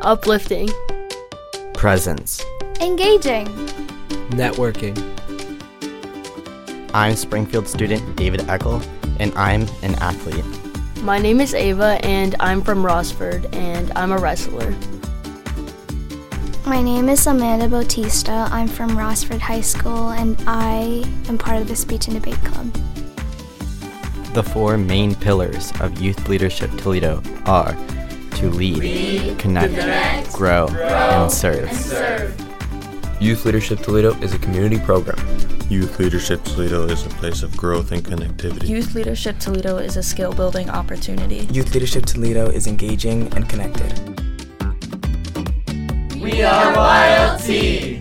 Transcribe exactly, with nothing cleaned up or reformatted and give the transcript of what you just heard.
Uplifting. Presence. Engaging. Networking. I'm Springfield student David Eckel, and I'm an athlete. My name is Ava, and I'm from Rossford, and I'm a wrestler. My name is Amanda Bautista. I'm from Rossford High School, and I am part of the Speech and Debate Club. The four main pillars of Youth Leadership Toledo are to lead, lead connect, connect grow, grow, and serve. And serve. Youth Leadership Toledo is a community program. Youth Leadership Toledo is a place of growth and connectivity. Youth Leadership Toledo is a skill-building opportunity. Youth Leadership Toledo is engaging and connected. We are Y L T!